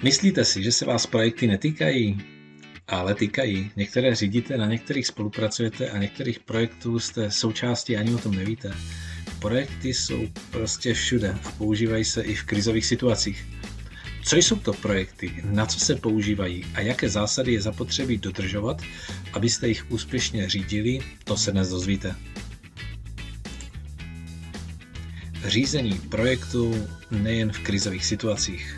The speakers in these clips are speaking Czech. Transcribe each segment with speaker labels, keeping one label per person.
Speaker 1: Myslíte si, že se vás projekty netýkají? Ale týkají. Některé řídíte, na některých spolupracujete a některých projektů jste součástí, ani o tom nevíte. Projekty jsou prostě všude a používají se i v krizových situacích. Co jsou to projekty, na co se používají a jaké zásady je zapotřebí dodržovat, abyste jich úspěšně řídili, to se dnes dozvíte. Řízení projektu nejen v krizových situacích.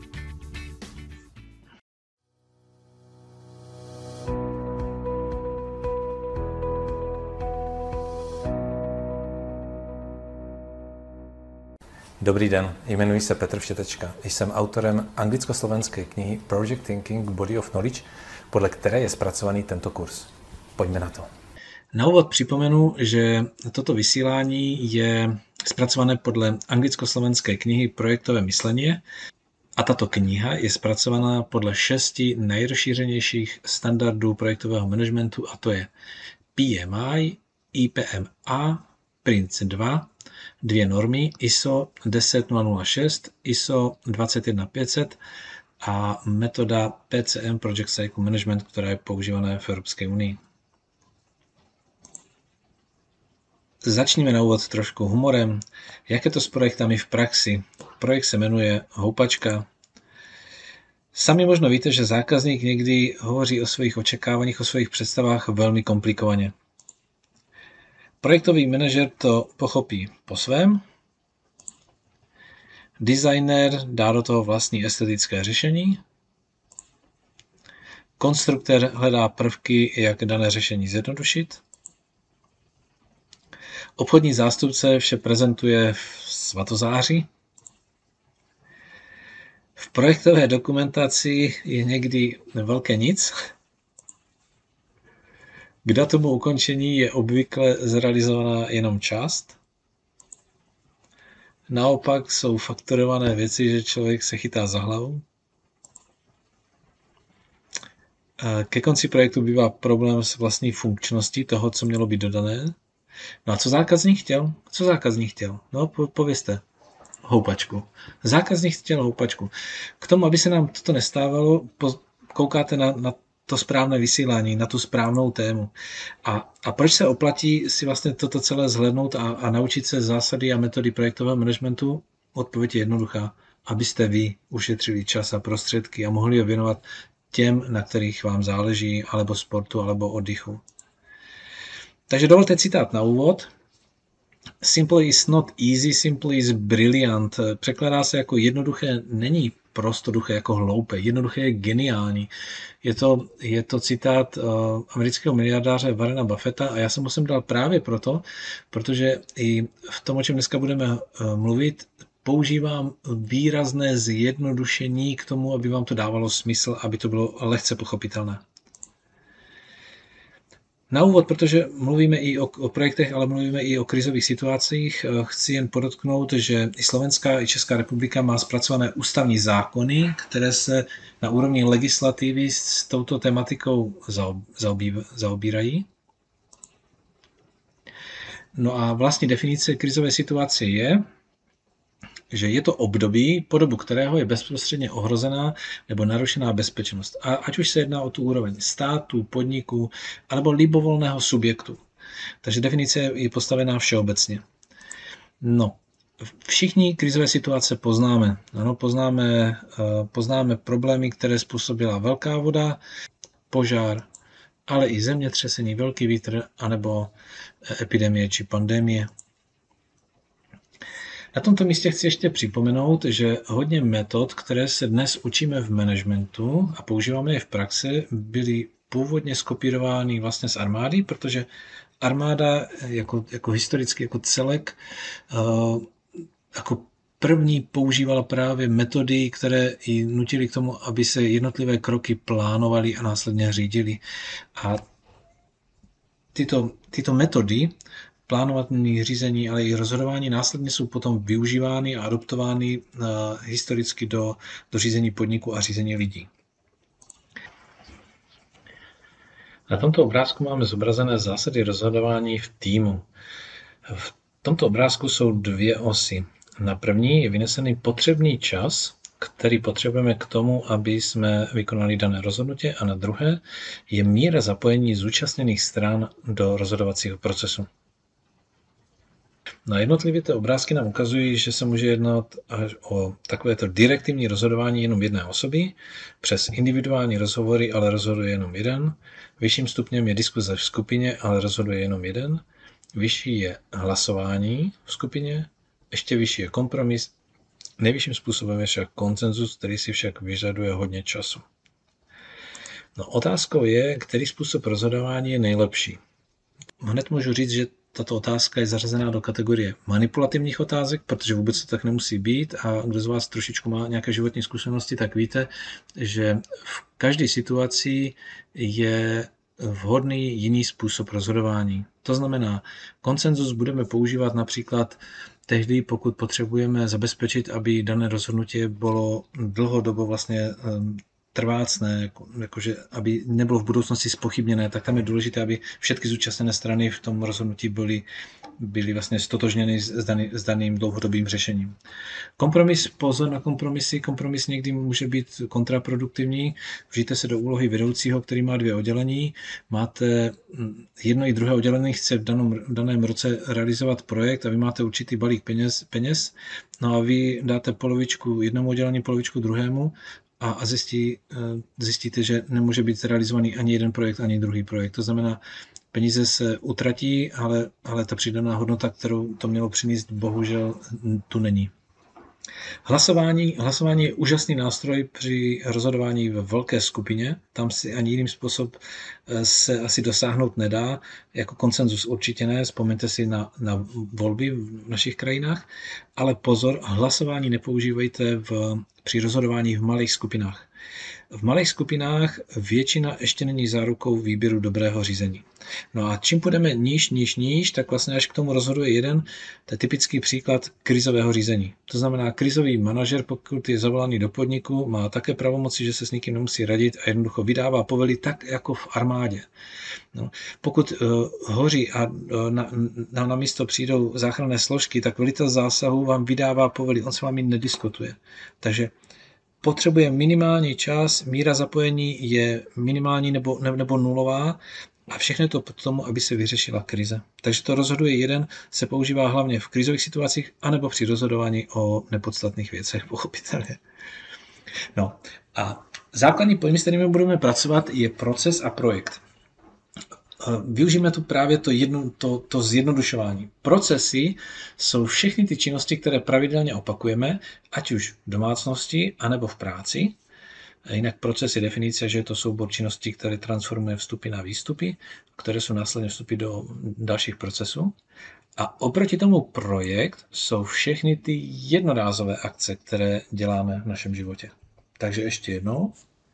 Speaker 2: Dobrý den, jmenuji se Petr Všetečka. Jsem autorem anglicko-slovenské knihy Project Thinking Body of Knowledge, podle které je zpracovaný tento kurz. Pojďme na to.
Speaker 1: Na úvod připomenu, že toto vysílání je zpracované podle anglicko-slovenské knihy Projektové myšlení a tato kniha je zpracovaná podle 6 nejrozšířenějších standardů projektového managementu, a to je PMI, IPMA, PRINCE2, 2 normy ISO 10006, ISO 21500 a metoda PCM Project Cycle Management, která je používaná v Evropské unii. Začněme na úvod trošku humorem. Jak je to s projektami v praxi? Projekt se jmenuje Houpačka. Sami možno víte, že zákazník někdy hovoří o svých očekáváních, o svých představách velmi komplikovaně. Projektový manažer to pochopí po svém. Designer dá do toho vlastní estetické řešení. Konstruktor hledá prvky, jak dané řešení zjednodušit. Obchodní zástupce vše prezentuje v svatozáři. V projektové dokumentaci je někdy velké nic. K datumu ukončení je obvykle zrealizovaná jenom část. Naopak jsou fakturované věci, že člověk se chytá za hlavu. Ke konci projektu bývá problém s vlastní funkčností toho, co mělo být dodané. No a co zákazník chtěl? Co zákazník chtěl? No, povězte. Houpačku. Zákazník chtěl houpačku. K tomu, aby se nám toto nestávalo, koukáte na to správné vysílání, na tu správnou tému. A proč se oplatí si vlastně toto celé zhlédnout a naučit se zásady a metody projektového managementu? Odpověď je jednoduchá. Abyste vy ušetřili čas a prostředky a mohli je věnovat těm, na kterých vám záleží, alebo sportu, alebo oddychu. Takže dovolte citát na úvod. Simple is not easy, simple is brilliant. Překladá se jako jednoduché není prostoduché jako hloupé, jednoduché je geniální. Je to citát amerického miliardáře Warrena Buffetta a já jsem ho sem dal právě proto, protože i v tom, o čem dneska budeme mluvit, používám výrazné zjednodušení k tomu, aby vám to dávalo smysl, aby to bylo lehce pochopitelné. Na úvod, protože mluvíme i o projektech, ale mluvíme i o krizových situacích, chci jen podotknout, že i Slovenská, i Česká republika má zpracované ústavní zákony, které se na úrovni legislativy s touto tematikou zaobírají. No a vlastně definice krizové situace je, že je to období, po dobu kterého je bezprostředně ohrozená nebo narušená bezpečnost. A ať už se jedná o tu úroveň státu, podniku, alebo libovolného subjektu. Takže definice je postavená všeobecně. No, všichni krizové situace poznáme. Ano, poznáme problémy, které způsobila velká voda, požár, ale i zemětřesení, velký vítr, anebo epidemie či pandemie. Na tomto místě chci ještě připomenout, že hodně metod, které se dnes učíme v managementu a používáme je v praxi, byly původně skopírovány vlastně z armády, protože armáda jako historicky, jako celek, jako první používala právě metody, které ji nutily k tomu, aby se jednotlivé kroky plánovaly a následně řídily. A tyto metody plánování, řízení, ale i rozhodování následně jsou potom využívány a adoptovány historicky do řízení podniku a řízení lidí. Na tomto obrázku máme zobrazené zásady rozhodování v týmu. V tomto obrázku jsou 2 osy. Na první je vynesený potřebný čas který potřebujeme k tomu, aby jsme vykonali dané rozhodnutí, a na druhé je míra zapojení zúčastněných stran do rozhodovacího procesu. Na jednotlivě ty obrázky nám ukazují, že se může jednat až o takovéto direktivní rozhodování jenom jedné osoby, přes individuální rozhovory, ale rozhoduje jenom jeden, vyšším stupněm je diskuze v skupině, ale rozhoduje jenom jeden, vyšší je hlasování v skupině, ještě vyšší je kompromis, nejvyšším způsobem je však konsenzus, který si však vyžaduje hodně času. No, otázkou je, který způsob rozhodování je nejlepší. Hned můžu říct, že tato otázka je zařazená do kategorie manipulativních otázek, protože vůbec to tak nemusí být, a kdo z vás trošičku má nějaké životní zkušenosti, tak víte, že v každé situaci je vhodný jiný způsob rozhodování. To znamená, konsenzus budeme používat například tehdy, pokud potřebujeme zabezpečit, aby dané rozhodnutí bylo dlouhodobo vlastně trvácné, jakože aby nebylo v budoucnosti zpochybněné, tak tam je důležité, aby všechny zúčastněné strany v tom rozhodnutí byly vlastně stotožněny s daným dlouhodobým řešením. Kompromis, pozor na kompromisy. Kompromis někdy může být kontraproduktivní. Vžijte se do úlohy vedoucího, který má 2 oddělení. Máte jedno i druhé oddělení, chce v daném roce realizovat projekt a vy máte určitý balík peněz. No a vy dáte polovičku jednomu oddělení, polovičku druhému, a zjistíte, že nemůže být realizovaný ani jeden projekt, ani druhý projekt. To znamená, peníze se utratí, ale ta přidaná hodnota, kterou to mělo přinést, bohužel tu není. Hlasování je úžasný nástroj při rozhodování ve velké skupině. Tam si ani jiným způsob se asi dosáhnout nedá. Jako konsenzus určitě ne, vzpomeňte si na volby v našich krajinách. Ale pozor, hlasování nepoužívejte při rozhodování v malých skupinách. V malých skupinách většina ještě není zárukou výběru dobrého řízení. No a čím půjdeme níž, tak vlastně až k tomu rozhoduje jeden, to je typický příklad krizového řízení. To znamená, krizový manažer, pokud je zavolaný do podniku, má také pravomoci, že se s nikým nemusí radit a jednoducho vydává povely tak, jako v armádě. No, pokud hoří a na místo přijdou záchranné složky, tak velitel zásahu vám vydává povely, on s vámi nediskutuje. Takže potřebuje minimální čas, míra zapojení je minimální nebo nulová a všechno to k tomu, aby se vyřešila krize. Takže to rozhoduje jeden, se používá hlavně v krizových situacích anebo při rozhodování o nepodstatných věcech, pochopitelně. No a základní pojmy, s kterými budeme pracovat, je proces a projekt. Využijeme tu právě to zjednodušování. Procesy jsou všechny ty činnosti, které pravidelně opakujeme, ať už v domácnosti, anebo v práci. Jinak proces je definice, že je to soubor činností, které transformuje vstupy na výstupy, které jsou následně vstupy do dalších procesů. A oproti tomu projekt jsou všechny ty jednorázové akce, které děláme v našem životě. Takže ještě jednou.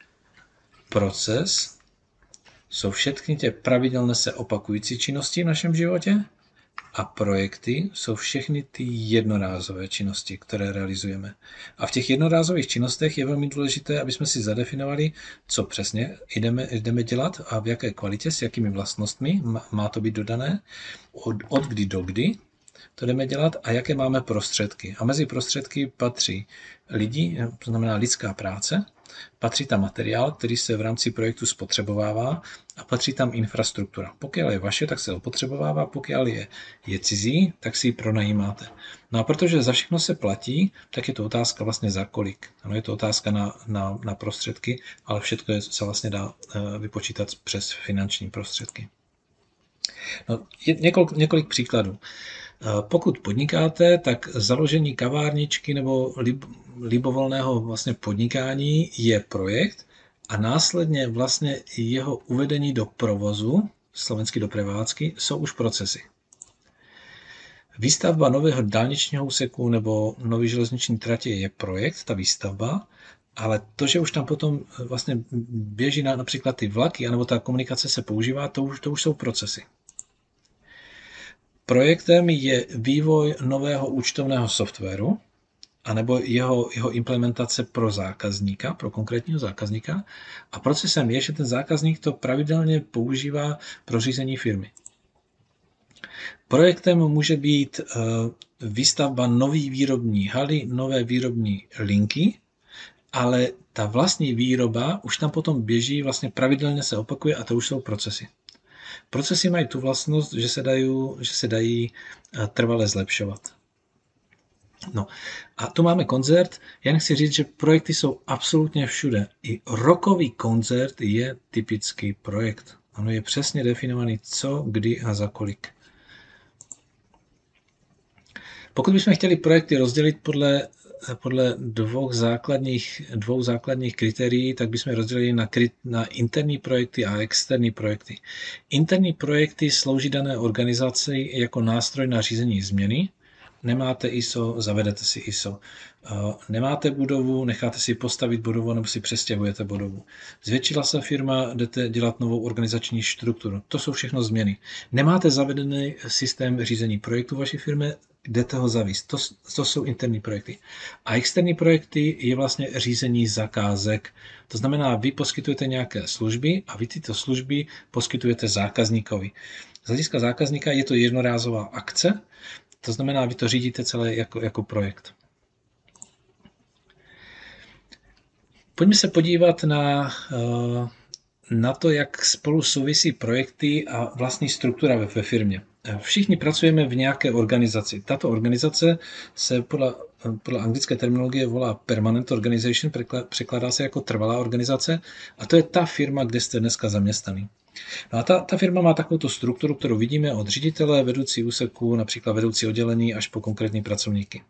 Speaker 1: Proces jsou všechny ty pravidelně se opakující činnosti v našem životě a projekty jsou všechny ty jednorázové činnosti, které realizujeme. A v těch jednorázových činnostech je velmi důležité, aby jsme si zadefinovali, co přesně jdeme dělat a v jaké kvalitě, s jakými vlastnostmi má to být dodané, od kdy do kdy to jdeme dělat a jaké máme prostředky. A mezi prostředky patří lidi, to znamená lidská práce, patří tam materiál, který se v rámci projektu spotřebovává a patří tam infrastruktura. Pokud je vaše, tak se opotřebovává, pokud je cizí, tak si ji pronajímáte. No a protože za všechno se platí, tak je to otázka vlastně za kolik. Ano, je to otázka na prostředky, ale všechno se vlastně dá vypočítat přes finanční prostředky. No, několik příkladů. Pokud podnikáte, tak založení kavárničky nebo libovolného vlastně podnikání je projekt a následně vlastně jeho uvedení do provozu, slovensky do prevádzky, jsou už procesy. Výstavba nového dálničního úseku nebo nový železniční tratě je projekt, ta výstavba, ale to, že už tam potom vlastně běží například ty vlaky, anebo ta komunikace se používá, to už jsou procesy. Projektem je vývoj nového účtovného softwaru, anebo jeho implementace pro zákazníka, pro konkrétního zákazníka. A procesem je, že ten zákazník to pravidelně používá pro řízení firmy. Projektem může být výstavba nové výrobní haly, nové výrobní linky, ale ta vlastní výroba už tam potom běží, vlastně pravidelně se opakuje a to už jsou procesy. Procesy mají tu vlastnost, že se dají trvale zlepšovat. No a tu máme koncert. Já nechci říct, že projekty jsou absolutně všude. I rokový koncert je typický projekt. Ano, je přesně definovaný co, kdy a za kolik. Pokud bychom chtěli projekty rozdělit podle dvou základních kritérií, tak bychom rozdělili na interní projekty a externí projekty. Interní projekty slouží dané organizaci jako nástroj na řízení změny. Nemáte ISO, zavedete si ISO. Nemáte budovu, necháte si postavit budovu nebo si přestěhujete budovu. Zvětšila se firma, jdete dělat novou organizační strukturu. To jsou všechno změny. Nemáte zavedený systém řízení projektu vaší firmy, jdete ho zavíst. To jsou interní projekty. A externí projekty je vlastně řízení zakázek. To znamená, vy poskytujete nějaké služby a vy tyto služby poskytujete zákazníkovi. Z hlediska zákazníka je to jednorázová akce, to znamená, vy to řídíte celé jako projekt. Pojďme se podívat na to, jak spolu souvisí projekty a vlastní struktura ve firmě. Všichni pracujeme v nějaké organizaci. Tato organizace se podle anglické terminologie volá Permanent Organization, překládá se jako trvalá organizace a to je ta firma, kde jste dneska zaměstnaný. No a ta firma má takovou strukturu, kterou vidíme od ředitele, vedoucí úseku, například vedoucí oddělení až po konkrétní pracovníky.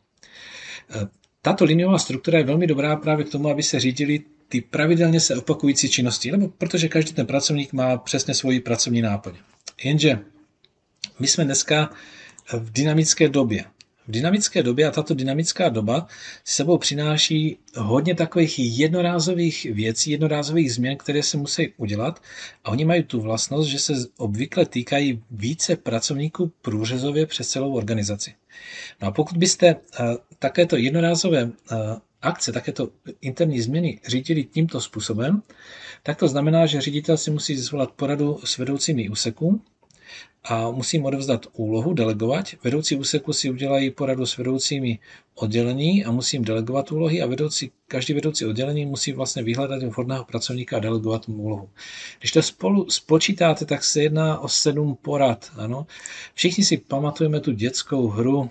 Speaker 1: Tato liniová struktura je velmi dobrá právě k tomu, aby se řídily ty pravidelně se opakující činnosti, nebo protože každý ten pracovník má přesně svoji pracovní náplň. Jenže my jsme dneska v dynamické době. V dynamické době a tato dynamická doba s sebou přináší hodně takových jednorázových věcí, jednorázových změn, které se musí udělat a oni mají tu vlastnost, že se obvykle týkají více pracovníků průřezově přes celou organizaci. No a pokud byste takéto jednorázové akce, takéto interní změny řídili tímto způsobem, tak to znamená, že ředitel si musí zvolat poradu s vedoucími úseků a musím odevzdat úlohu, delegovat. Vedoucí úseku si udělají poradu s vedoucími oddělení a musím delegovat úlohy a každý vedoucí oddělení musí vlastně vyhledat vhodného pracovníka a delegovat mu úlohu. Když to spolu spočítáte, tak se jedná o 7 porad. Ano? Všichni si pamatujeme tu dětskou hru,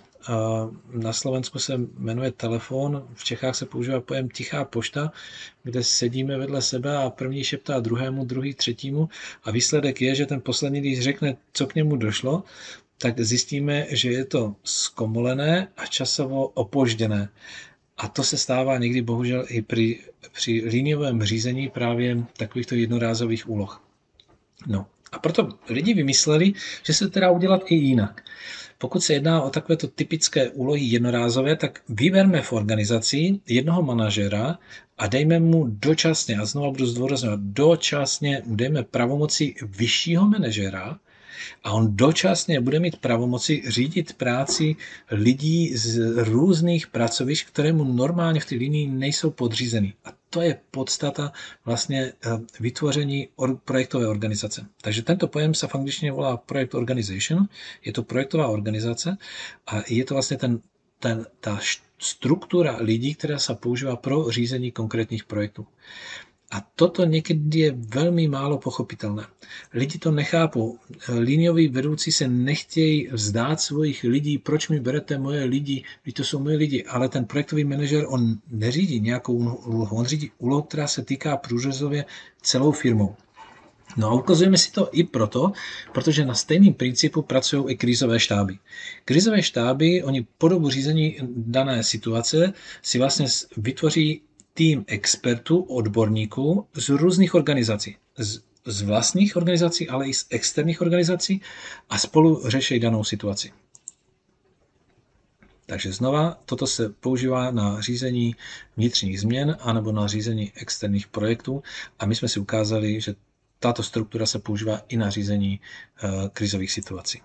Speaker 1: na Slovensku se jmenuje telefon, v Čechách se používá pojem tichá pošta, kde sedíme vedle sebe a první šeptá druhému, druhý třetímu a výsledek je, že ten poslední, když řekne, co k němu došlo, tak zjistíme, že je to zkomolené a časovo opožděné. A to se stává někdy bohužel i při liniovém řízení právě takovýchto jednorázových úloh. No a proto lidi vymysleli, že se teda udělat i jinak. Pokud se jedná o takovéto typické úlohy jednorázové, tak vyberme v organizaci jednoho manažera a dejme mu dočasně, a znovu budu zdůrazňovat, dočasně dejme pravomoci vyššího manažera a on dočasně bude mít pravomoci řídit práci lidí z různých pracovišť, kterému normálně v té linii nejsou podřízeny. A to je podstata vlastně vytvoření projektové organizace. Takže tento pojem se v angličtině volá project organization, je to projektová organizace a je to vlastně ta struktura lidí, která se používá pro řízení konkrétních projektů. A toto někdy je velmi málo pochopitelné. Lidi to nechápou. Linioví vedoucí se nechtějí vzdát svých lidí. Proč mi berete moje lidi? Vy to jsou moje lidi. Ale ten projektový manažer, on neřídí nějakou úlohu. On řídí úlohu, která se týká průřezově celou firmou. No a ukazujeme si to i proto, protože na stejném principu pracují i krizové štáby. Krizové štáby, oni po dobu řízení dané situace si vlastně vytvoří tým expertů, odborníků z různých organizací. Z vlastních organizací, ale i z externích organizací a spolu řeší danou situaci. Takže znova, toto se používá na řízení vnitřních změn anebo na řízení externích projektů a my jsme si ukázali, že tato struktura se používá i na řízení krizových situací.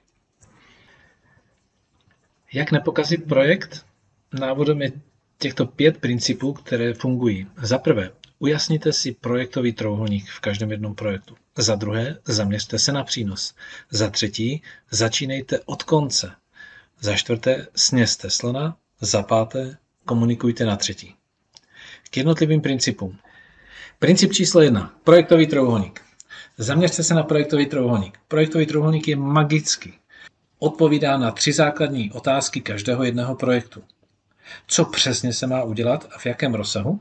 Speaker 1: Jak nepokazit projekt? Návodem je těchto 5 principů, které fungují. Za prvé, ujasněte si projektový trouhelník v každém jednom projektu. Za druhé, zaměřte se na přínos. Za třetí, začínejte od konce. Za čtvrté, sněste slona. Za páté, komunikujte na třetí. K jednotlivým principům. Princip číslo 1. Projektový trouhelník. Zaměřte se na projektový trouhelník. Projektový trouhelník je magický. Odpovídá na 3 základní otázky každého jednoho projektu. Co přesně se má udělat a v jakém rozsahu?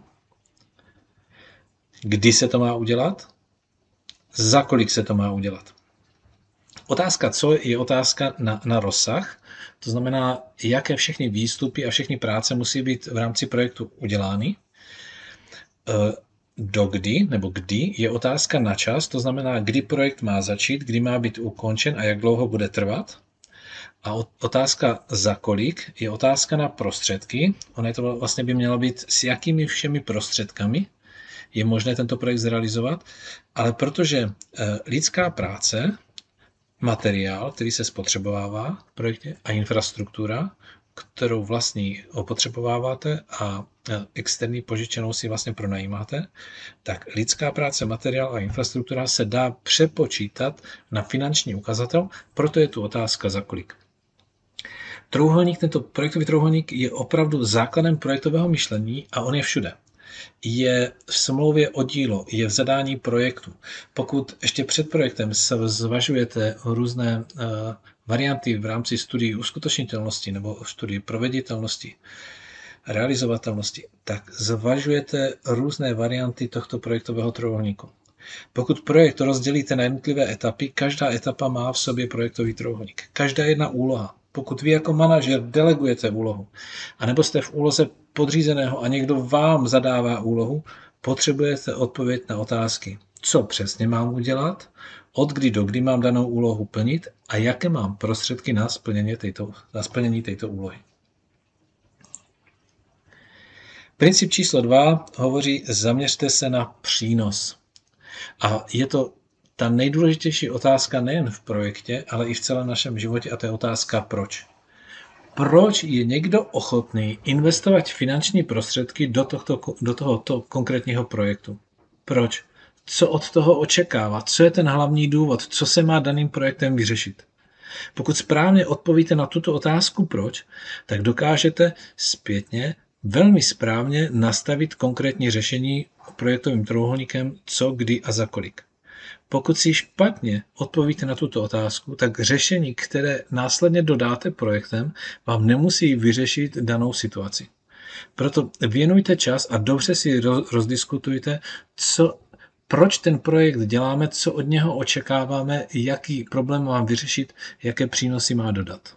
Speaker 1: Kdy se to má udělat? Za kolik se to má udělat? Otázka co je otázka na rozsah, to znamená, jaké všechny výstupy a všechny práce musí být v rámci projektu udělány. Dokdy nebo kdy je otázka na čas, to znamená, kdy projekt má začít, kdy má být ukončen a jak dlouho bude trvat. A otázka za kolik je otázka na prostředky. Ono to vlastně by mělo být, s jakými všemi prostředkami je možné tento projekt zrealizovat, ale protože lidská práce, materiál, který se spotřebovává v projektě a infrastruktura, kterou vlastní opotřebováváte a externí požičenou si vlastně pronajímáte, tak lidská práce, materiál a infrastruktura se dá přepočítat na finanční ukazatel, proto je tu otázka za kolik. Trouhelník, tento projektový trouhelník je opravdu základem projektového myšlení a on je všude. Je v smlouvě o dílo, je v zadání projektu. Pokud ještě před projektem zvažujete různé varianty v rámci studií uskutečnitelnosti nebo studii proveditelnosti, realizovatelnosti, tak zvažujete různé varianty tohto projektového trouhelníku. Pokud projekt rozdělíte na jednotlivé etapy, každá etapa má v sobě projektový trouhelník. Každá jedna úloha. Pokud vy jako manažer delegujete úlohu, anebo jste v úloze podřízeného a někdo vám zadává úlohu, potřebujete odpověď na otázky. Co přesně mám udělat, od kdy do kdy mám danou úlohu plnit a jaké mám prostředky na splnění této úlohy. Princip číslo 2 hovoří, zaměřte se na přínos. A je to ta nejdůležitější otázka nejen v projektě, ale i v celém našem životě a to je otázka proč. Proč je někdo ochotný investovat finanční prostředky do tohoto konkrétního projektu? Proč? Co od toho očekává? Co je ten hlavní důvod? Co se má daným projektem vyřešit? Pokud správně odpovíte na tuto otázku proč, tak dokážete zpětně velmi správně nastavit konkrétní řešení projektovým trouhelníkem co, kdy a za kolik. Pokud si špatně odpovíte na tuto otázku, tak řešení, které následně dodáte projektem, vám nemusí vyřešit danou situaci. Proto věnujte čas a dobře si rozdiskutujte, proč ten projekt děláme, co od něho očekáváme, jaký problém mám vyřešit, jaké přínosy má dodat.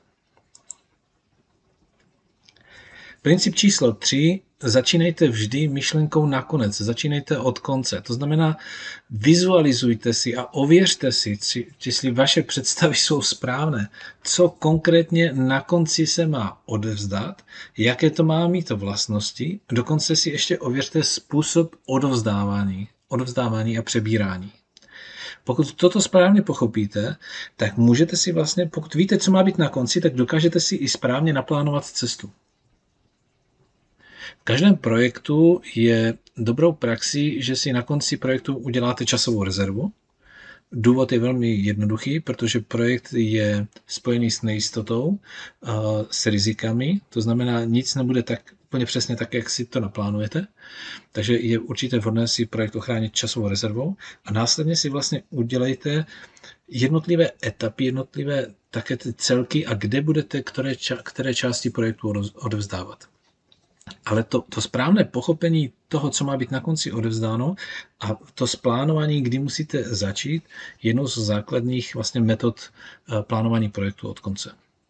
Speaker 1: Princip číslo 3. Začínejte vždy myšlenkou nakonec, začínejte od konce. To znamená, vizualizujte si a ověřte si, jestli vaše představy jsou správné, co konkrétně na konci se má odevzdat, jaké to má mít vlastnosti, dokonce si ještě ověřte způsob odevzdávání a přebírání. Pokud toto správně pochopíte, tak můžete si vlastně, pokud víte, co má být na konci, tak dokážete si i správně naplánovat cestu. V každém projektu je dobrou praxí, že si na konci projektu uděláte časovou rezervu. Důvod je velmi jednoduchý, protože projekt je spojený s nejistotou, s rizikami, to znamená, nic nebude tak úplně přesně tak, jak si to naplánujete. Takže je určitě vhodné si projekt ochránit časovou rezervou a následně si vlastně udělejte jednotlivé etapy, jednotlivé také ty celky a kde budete které části projektu odevzdávat. Ale to správné pochopení toho, co má být na konci odevzdáno a to splánování, kdy musíte začít, je jednou z základních vlastně metod plánování projektu od konce.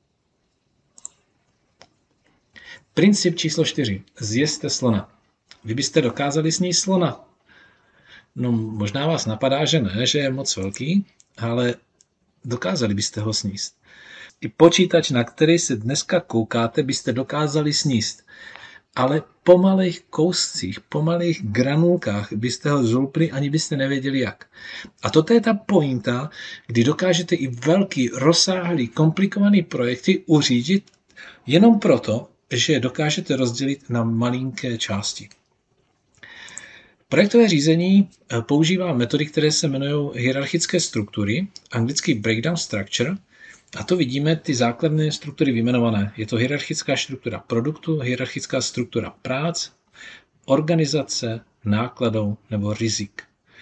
Speaker 1: Princip číslo 4. Zjezte slona. Vy byste dokázali sníst slona. No možná vás napadá, že ne, že je moc velký, ale dokázali byste ho sníst. I počítač, na který se dneska koukáte, byste dokázali sníst. Ale po malých kouscích, po malých granulkách byste ho zlupli, ani byste nevěděli jak. A toto je ta pointa, kdy dokážete i velký, rozsáhlý, komplikovaný projekty uřídit jenom proto, že je dokážete rozdělit na malinké části. Projektové řízení používá metody, které se jmenují hierarchické struktury, anglicky breakdown structure, a to vidíme ty základné struktury vyjmenované. Je to hierarchická struktura produktu, hierarchická struktura prác, organizace nákladů nebo rizik.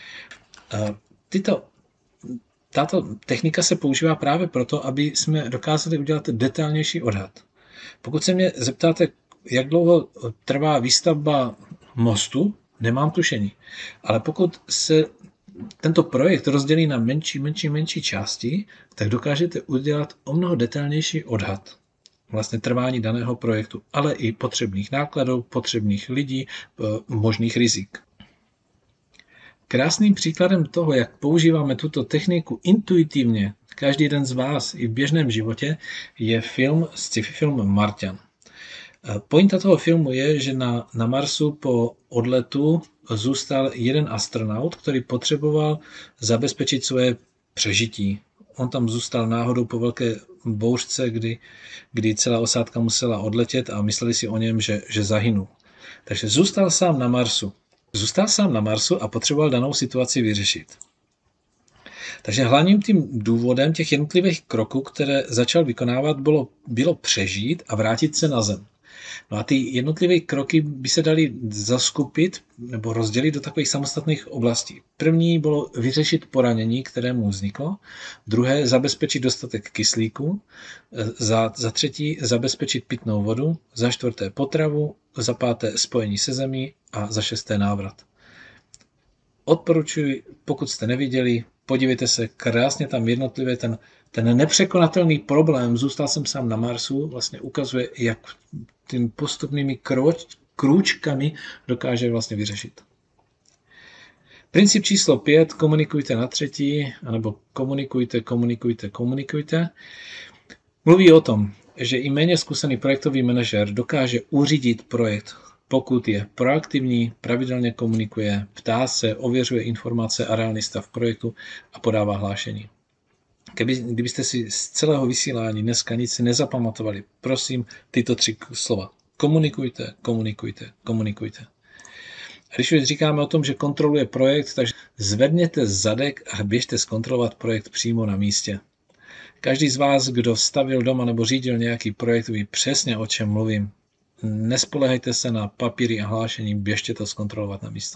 Speaker 1: Tato technika se používá právě proto, aby jsme dokázali udělat detailnější odhad. Pokud se mě zeptáte, jak dlouho trvá výstavba mostu, nemám tušení. Ale pokud se tento projekt rozdělí na menší části, tak dokážete udělat o mnoho detailnější odhad vlastně trvání daného projektu, ale i potřebných nákladů, potřebných lidí, možných rizik. Krásným příkladem toho, jak používáme tuto techniku intuitivně, každý den z vás i v běžném životě, je sci-fi film Marťan. Pointa toho filmu je, že na Marsu po odletu zůstal jeden astronaut, který potřeboval zabezpečit svoje přežití. On tam zůstal náhodou po velké bouřce, kdy celá osádka musela odletět a mysleli si o něm, že zahynul. Takže zůstal sám na Marsu a potřeboval danou situaci vyřešit. Takže hlavním tím důvodem těch jednotlivých kroků, které začal vykonávat, bylo přežít a vrátit se na Zem. No a ty jednotlivé kroky by se daly zaskupit nebo rozdělit do takových samostatných oblastí. První bylo vyřešit poranění, které mu vzniklo, druhé zabezpečit dostatek kyslíku, za třetí zabezpečit pitnou vodu, za čtvrté potravu, za páté spojení se zemí a za šesté návrat. Odporučuji, pokud jste neviděli, podívejte se, krásně tam jednotlivě ten nepřekonatelný problém, zůstal jsem sám na Marsu, vlastně ukazuje, jak tím postupnými krůčkami dokáže vlastně vyřešit. Princip číslo 5, komunikujte na třetí, anebo komunikujte. Mluví o tom, že i méně zkušený projektový manažer dokáže uřídit projekt, pokud je proaktivní, pravidelně komunikuje, ptá se, ověřuje informace a reálný stav projektu a podává hlášení. Kdybyste si z celého vysílání dneska nic nezapamatovali, prosím tyto 3 slova. Komunikujte. A když už říkáme o tom, že kontroluje projekt, takže zvedněte zadek a běžte zkontrolovat projekt přímo na místě. Každý z vás, kdo stavil doma nebo řídil nějaký projekt, ví přesně, o čem mluvím. Nespolehejte se na papíry a hlášení, běžte to zkontrolovat na místo.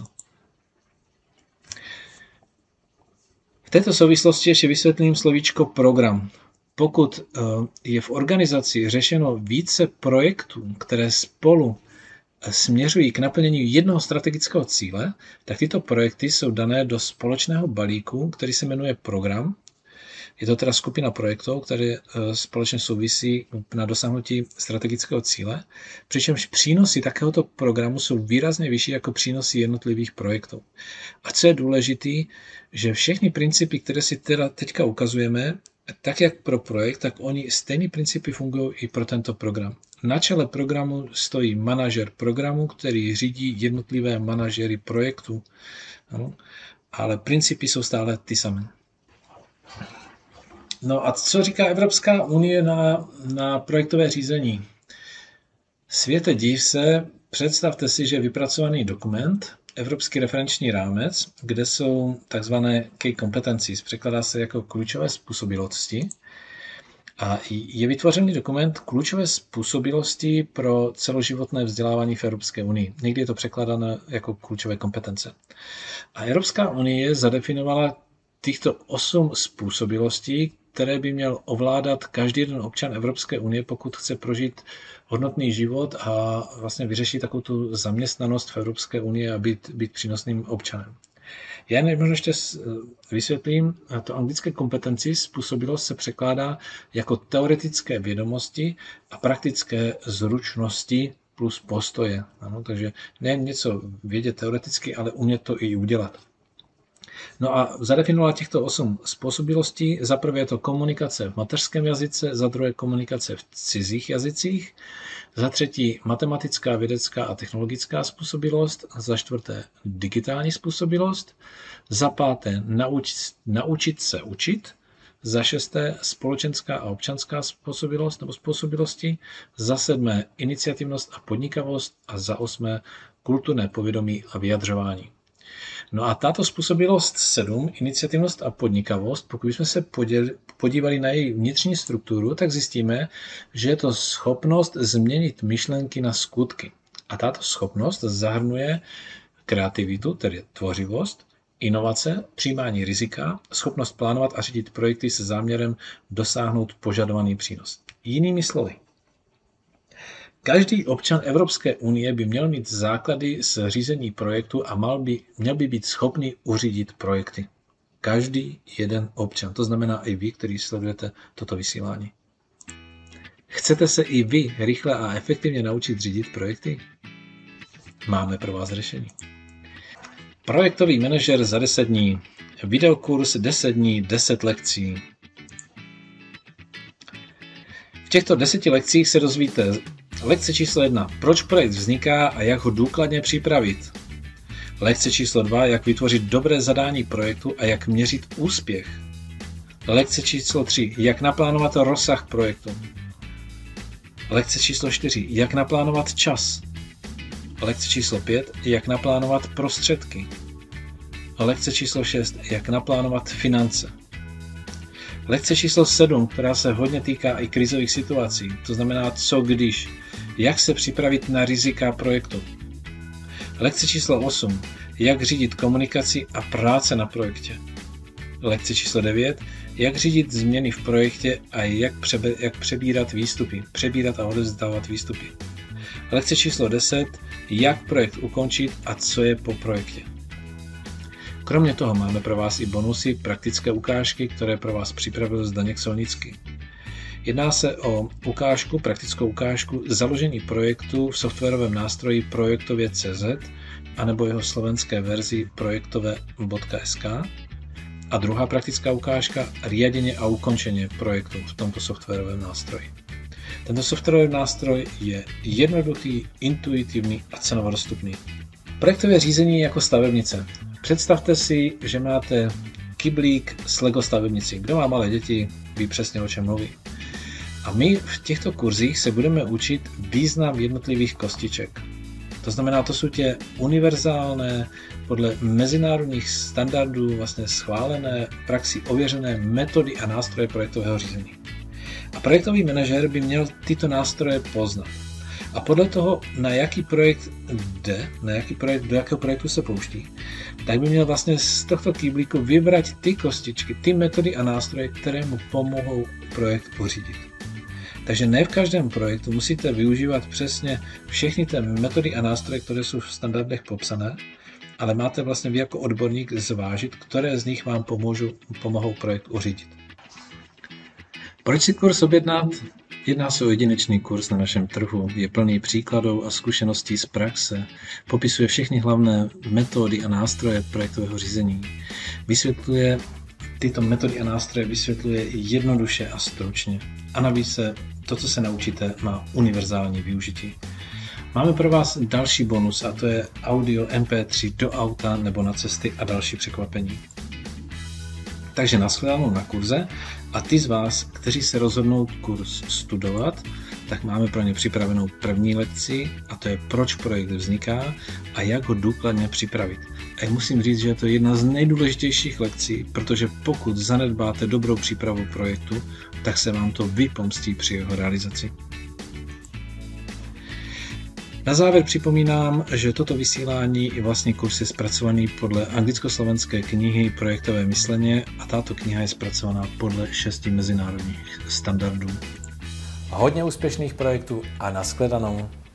Speaker 1: V této souvislosti ještě vysvětlím slovíčko program. Pokud je v organizaci řešeno více projektů, které spolu směřují k naplnění jednoho strategického cíle, tak tyto projekty jsou dané do společného balíku, který se jmenuje program. Je to teda skupina projektů, které společně souvisí na dosáhnutí strategického cíle, přičemž přínosy takéhoto programu jsou výrazně vyšší jako přínosy jednotlivých projektů. A co je důležité, že všechny principy, které si teda teďka ukazujeme, tak jak pro projekt, tak oni stejný principy fungují i pro tento program. Na čele programu stojí manažer programu, který řídí jednotlivé manažery projektu, ale principy jsou stále ty samé. No a co říká Evropská unie na projektové řízení? Světe div se, představte si, že vypracovaný dokument, Evropský referenční rámec, kde jsou takzvané key competencies, překladá se jako klíčové způsobilosti, a je vytvořený dokument klíčové způsobilosti pro celoživotné vzdělávání v Evropské unii. Někdy je to překládáno jako klíčové kompetence. A Evropská unie zadefinovala těchto 8 způsobilostí, které by měl ovládat každý jeden občan Evropské unie, pokud chce prožít hodnotný život a vlastně vyřešit takovou tu zaměstnanost v Evropské unii a být přínosným občanem. Já možná ještě vysvětlím, to anglické kompetenci, způsobilost se překládá jako teoretické vědomosti a praktické zručnosti plus postoje. Ano, takže ne něco vědět teoreticky, ale umět to i udělat. No a zadefinovala těchto 8 způsobilostí. Za prvé je to komunikace v mateřském jazyce, za druhé komunikace v cizích jazycích, za třetí matematická, vědecká a technologická způsobilost, za čtvrté digitální způsobilost, za páté naučit se učit, za šesté společenská a občanská způsobilost nebo způsobilosti, za sedmé iniciativnost a podnikavost a za osmé kulturné povědomí a vyjadřování. No a tato způsobilost 7, iniciativnost a podnikavost, pokud jsme se podívali na její vnitřní strukturu, tak zjistíme, že je to schopnost změnit myšlenky na skutky. A tato schopnost zahrnuje kreativitu, tedy tvořivost, inovace, přijímání rizika, schopnost plánovat a řídit projekty se záměrem dosáhnout požadovaný přínos. Jinými slovy, každý občan Evropské unie by měl mít základy z řízení projektu a měl by být schopný uřídit projekty. Každý jeden občan, to znamená i vy, kteří sledujete toto vysílání. Chcete se i vy rychle a efektivně naučit řídit projekty? Máme pro vás řešení. Projektový manažer za 10 dní. Videokurs 10 dní, 10 lekcí. V těchto 10 lekcích se dozvíte lekce číslo 1. Proč projekt vzniká a jak ho důkladně připravit. Lekce číslo 2. Jak vytvořit dobré zadání projektu a jak měřit úspěch. Lekce číslo 3. Jak naplánovat rozsah projektu. Lekce číslo 4. Jak naplánovat čas. Lekce číslo 5. Jak naplánovat prostředky. Lekce číslo 6. Jak naplánovat finance. Lekce číslo 7, která se hodně týká i krizových situací, to znamená co když, jak se připravit na rizika projektu. Lekce číslo 8, jak řídit komunikaci a práce na projektě. Lekce číslo 9, jak řídit změny v projektě a jak přebírat výstupy, přebírat a odevzdávat výstupy. Lekce číslo 10, jak projekt ukončit a co je po projektě. Kromě toho máme pro vás i bonusy, praktické ukážky, které pro vás připravil Zdeněk Solnický. Jedná se o praktickou ukážku založení projektu v softwarovém nástroji projektově.cz anebo jeho slovenské verzi projektové.sk a druhá praktická ukážka riadeně a ukončení projektu v tomto softwarovém nástroji. Tento softwarový nástroj je jednoduchý, intuitivní a cenově dostupný. Projektové řízení jako stavebnice. Představte si, že máte kyblík s Lego stavebnicí. Kdo má malé děti, ví přesně, o čem mluví. A my v těchto kurzích se budeme učit význam jednotlivých kostiček. To znamená, to jsou tě univerzálné, podle mezinárodních standardů vlastně schválené, praxi ověřené metody a nástroje projektového řízení. A projektový manažer by měl tyto nástroje poznat. A podle toho, na jaký projekt jde, do jakého projektu se pouští, tak by měl vlastně z tohto kyblíku vybrat ty kostičky, ty metody a nástroje, které mu pomohou projekt pořídit. Takže ne v každém projektu musíte využívat přesně všechny ty metody a nástroje, které jsou v standardech popsané, ale máte vlastně vy jako odborník zvážit, které z nich vám pomohou projekt uřídit. Proč si kurz objednat? Jedná se o jedinečný kurz na našem trhu, je plný příkladů a zkušeností z praxe, popisuje všechny hlavné metody a nástroje projektového řízení. Tyto metody a nástroje vysvětluje jednoduše a stručně. A navíc to, co se naučíte, má univerzální využití. Máme pro vás další bonus a to je audio MP3 do auta nebo na cesty a další překvapení. Takže nashledanou na kurze a ty z vás, kteří se rozhodnou kurz studovat, tak máme pro ně připravenou první lekci a to je proč projekt vzniká a jak ho důkladně připravit. A musím říct, že je to jedna z nejdůležitějších lekcí, protože pokud zanedbáte dobrou přípravu projektu, tak se vám to vypomstí při jeho realizaci. Na závěr připomínám, že toto vysílání i vlastní kurz je zpracovaný podle anglicko-slovenské knihy Projektové mysleně a tato kniha je zpracovaná podle 6 mezinárodních standardů.
Speaker 2: Hodně úspěšných projektů a nashledanou.